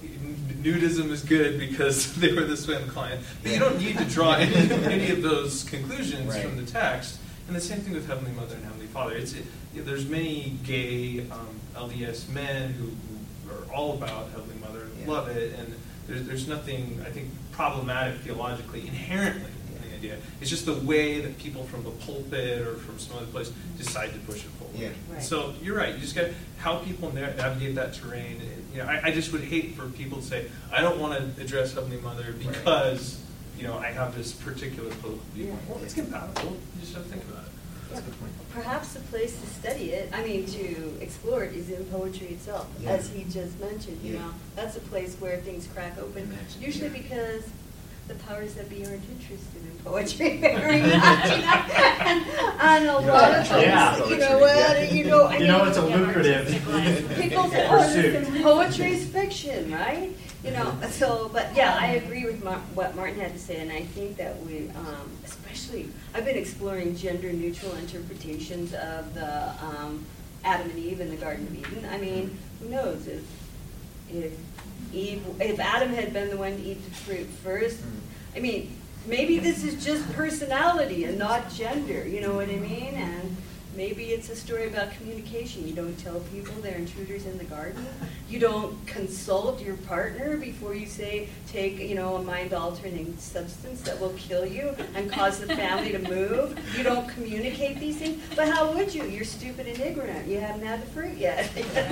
nudism is good because they were this way inclined. But you don't need to draw any, any of those conclusions Right. from the text. And the same thing with Heavenly Mother and Heavenly Father. It's it, you know, there's many gay um, L D S men who, who are all about Heavenly Mother and Yeah. love it, and there's there's nothing I think problematic theologically inherently in the idea. It's just the way that people from the pulpit or from some other place decide to push it forward. Yeah. Right. So you're right. You just got how people na- navigate that terrain. You know, I, I just would hate for people to say, I don't want to address Heavenly Mother because you know I have this particular political viewpoint. Yeah. Well, it's compatible. You just have to think about it. Yeah, perhaps the place to study it, I mean, to explore it, is in poetry itself, Yeah. as he just mentioned. You Yeah. know, that's a place where things crack open. Imagine, Usually yeah. because the powers that be aren't interested in poetry very much. You know? And a lot of things, Yeah. you know what? Yeah. You know, I You know, mean, it's a yeah, lucrative People say, oh, pursuit. listen, poetry's fiction, right? You know, so, but yeah, I agree with Mar- what Martin had to say, and I think that we, um, especially, I've been exploring gender-neutral interpretations of the um, Adam and Eve in the Garden of Eden. I mean, who knows if if Eve, if Adam had been the one to eat the fruit first? I mean, maybe this is just personality and not gender. You know what I mean? And maybe it's a story about communication. You don't tell people they're intruders in the garden. You don't consult your partner before you say, take, you know, a mind-altering substance that will kill you and cause the family to move. You don't communicate these things. But how would you? You're stupid and ignorant. You haven't had the fruit yet.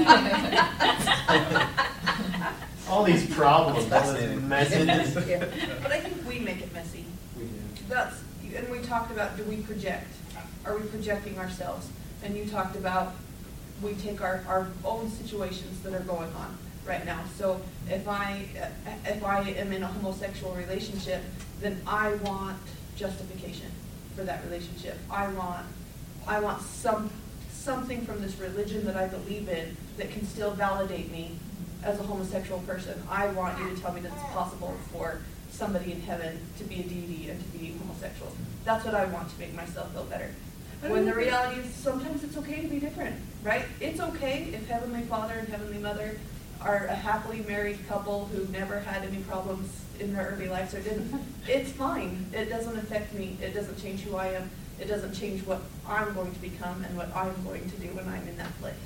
All these problems, all this Fascinating. messages. Yeah. But I think we make it messy. We do. That's, and we talked about, do we project? Are we projecting ourselves? And you talked about, we take our, our own situations that are going on right now. So if I, if I am in a homosexual relationship, then I want justification for that relationship. I want, I want some, something from this religion that I believe in that can still validate me as a homosexual person. I want you to tell me that it's possible for somebody in heaven to be a deity and to be homosexual. That's what I want to make myself feel better. When the reality is sometimes it's okay to be different, right? It's okay if Heavenly Father and Heavenly Mother are a happily married couple who never had any problems in their early lives or didn't. It's fine. It doesn't affect me. It doesn't change who I am. It doesn't change what I'm going to become and what I'm going to do when I'm in that place.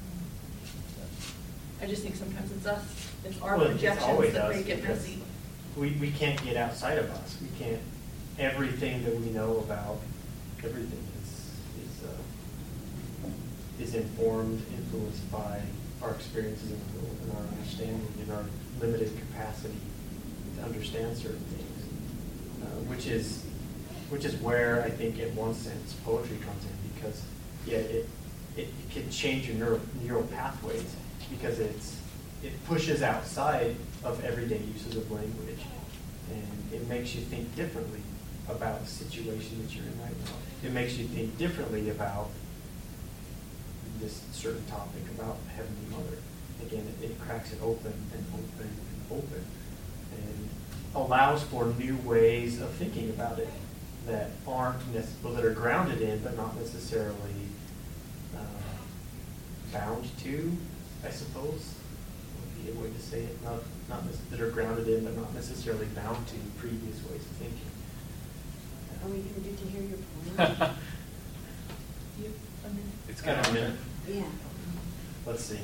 I just think sometimes it's us. It's our Well, it just always projections that does, make it because messy. We, we can't get outside of us. We can't, everything that we know about everything is, is, uh, is informed, influenced by our experiences in the world and our understanding and our limited capacity to understand certain things, uh, which is, which is where I think in one sense poetry comes in, because yeah, it, it can change your neural, neural pathways, because it's, it pushes outside of everyday uses of language, and it makes you think differently about the situation that you're in right now. It makes you think differently about this certain topic about Heavenly Mother. Again, it, it cracks it open and open and open, and allows for new ways of thinking about it that aren't necessarily, that are grounded in, but not necessarily uh, bound to, I suppose, would be a way to say it. Not, not nec- that are grounded in, but not necessarily bound to previous ways of thinking. Are we going to get to hear your poem? You, I mean, It's kind of a minute. Yeah. Let's see.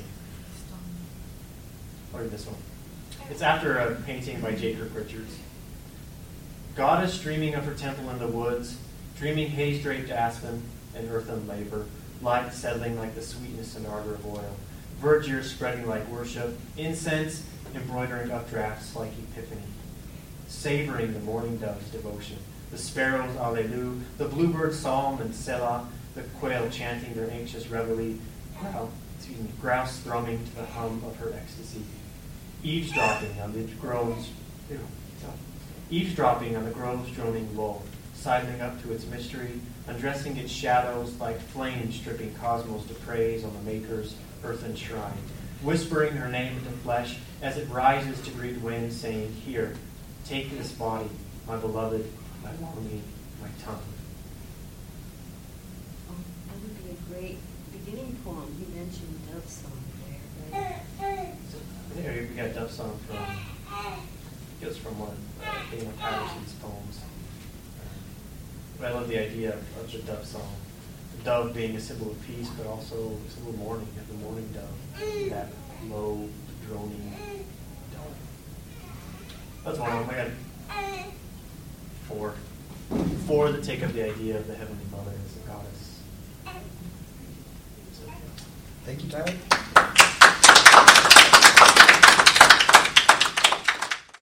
Or this one. It's after a painting by J. Kirk Richards. Goddess dreaming of her temple in the woods, dreaming haze-draped aspen and earthen labor, light settling like the sweetness and ardor of oil, verdure spreading like worship, incense embroidering updrafts like epiphany, savoring the morning dove's devotion, the sparrow's alleluia, the bluebird's psalm and selah, the quail chanting their anxious reveille, grouse, excuse me, grouse thrumming to the hum of her ecstasy, eavesdropping on the groves, ew, eavesdropping on the grove's droning lull, sidling up to its mystery, undressing its shadows like flames stripping cosmos to praise on the Maker's earthen shrine, whispering her name into flesh as it rises to greet wind, saying, "Here, take this body, my beloved, my longing, my tongue." Oh, that would be a great beginning poem. He mentioned Dove Song there, right? think we got a dove song from, it was from one of uh, Dana Patterson's poems. Uh, but I love the idea of, of the dove song. The dove being a symbol of peace, but also a symbol of mourning, of the mourning dove, that low, droning dove. That's one of them. I got four. Four that take up the idea of the Heavenly Mother as a goddess. So, Thank you, Tyler.